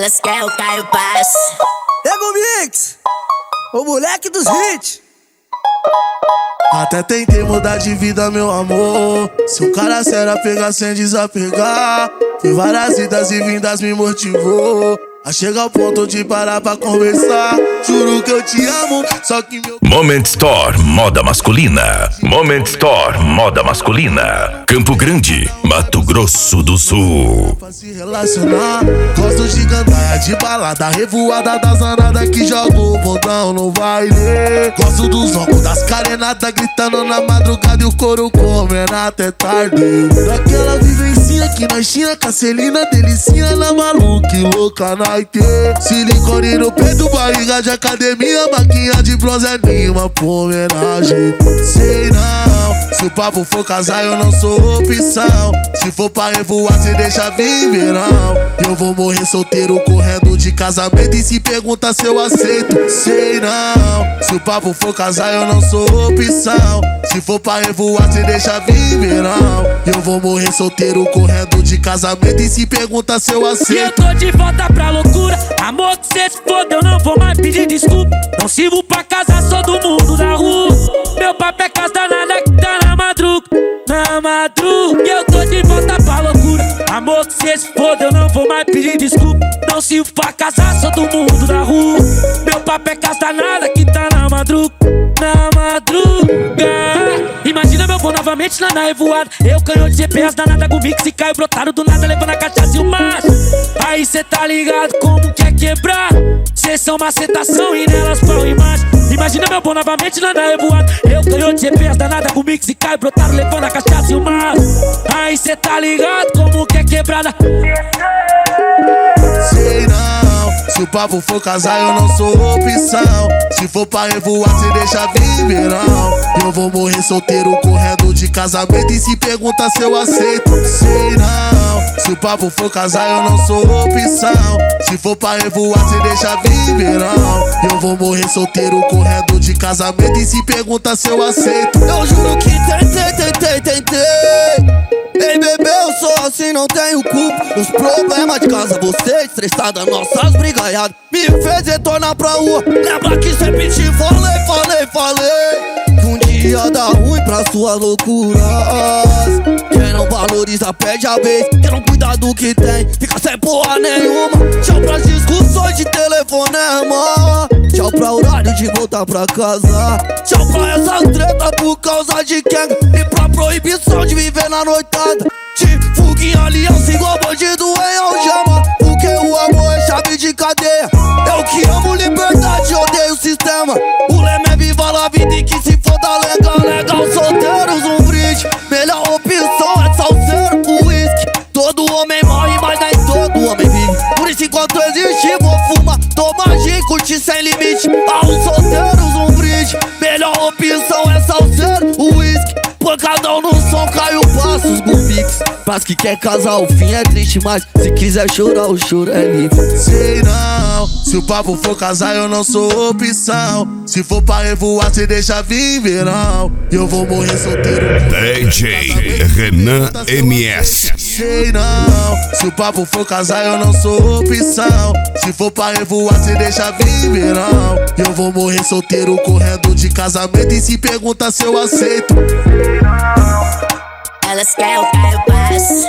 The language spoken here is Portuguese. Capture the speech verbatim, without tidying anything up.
Elas querem o Caio Paz. Ego Mix, o moleque dos hits. Até tentei mudar de vida, meu amor. Se um cara sério pegar sem desapegar. Fui várias idas e vindas, me motivou a chegar ao ponto de parar pra conversar. Juro que eu te amo, só que meu... Moment Store Moda Masculina. Moment Store Moda Masculina. Campo Grande, Mato Grosso do Sul. Pra se relacionar, gosto de cantar de balada, revoada das anadas que joga o botão no baile. Gosto dos loucos, das carenadas gritando na madrugada e o couro comendo até tarde. Daquela vivencinha que nós tinha com a Celina, delicinha na maluca e louca na I T. Silicone no peito, barriga de academia, maquinha de bronze é uma homenagem. Sei não, se o papo for casar eu não sou opção. Se for pra revoar cê deixa vir verão. Eu vou morrer solteiro correndo de casamento e se pergunta se eu aceito. Sei não, se o papo for casar eu não sou opção. Se for pra revoar cê deixa vir verão. Eu vou morrer solteiro correndo de casamento e se pergunta se eu aceito. E eu tô de volta pra loucura, amor que cê se foda, eu não vou mais pedir desculpa. Não sirvo pra casar, sou do mundo da rua. Meu papo é casa nada que tá na madruga, na madruga. E eu tô de volta pra loucura, amor que cê se foda, eu não vou mais pedir desculpa. Não sirvo pra casar, sou do mundo da rua. Meu papo é casa nada que tá na madruga, na madruga. Imagina meu voo novamente lá na revoada. Eu canhou de G P S danada com mix e caio brotado do nada levando a cachaça e o macho. Aí cê tá ligado como quer quebrar. Cês são macetação e nelas pau e macho. Imagina meu bom novamente lá na revoada. Eu canhou de G P S danada com mix e caio brotado levando a cachaça e o macho. Aí cê tá ligado como quer quebrada. Sei não, se o papo for casar eu não sou opção. Se for pra revoar cê deixa vir verão. Eu vou morrer solteiro correndo de casamento e se pergunta se eu aceito. Sei não, se o papo for casar eu não sou opção. Se for pra revoar cê deixa vir verão. Eu vou morrer solteiro correndo de casamento e se pergunta se eu aceito. Eu juro que tentei, tentei, tentei. Ei bebê, eu sou assim, não tenho culpa. Os problemas de casa, você estressada, nossas brigaiadas me fez retornar pra rua. Lembra que sempre te falei, falei, falei que um dia dá ruim pra suas loucuras. Quem não valoriza perde a vez, quem não cuida do que tem fica sem porra nenhuma. Tchau pras discussões de telefonema, tchau pra horário de voltar pra casa. Tchau pra essas tretas por causa de quenga e pra proibição de viver na noitada. De fuga em aliança igual bandido em algema, porque o amor é chave de cadeia. Eu que amo liberdade, odeio o sistema. O lema é viva la vida e que se foda legal, legal. Solteiros um brinde, melhor opção é salseiro com uísque. Todo homem morre, mas nem todo homem vive. Por isso enquanto existe vou fumar, tomar gin, curtir sem limite. Aos solteiros um brinde, melhor opção é salseiro, uísque. Pancadão no som, Caio Passos, Bumix. Pras que quer casar, o fim é triste, mas se quiser chorar, o choro é livre. Sei não, se o papo for casar eu não sou opção. Se for pra revoar cê deixa vir verão. Eu vou morrer solteiro. D J Renan M S. Sei não, se o papo for casar eu não sou opção. Se for pra revoar cê deixa vir verão. Eu vou morrer solteiro correndo de casamento e se pergunta se eu aceito. Elas querem o Caio Paz.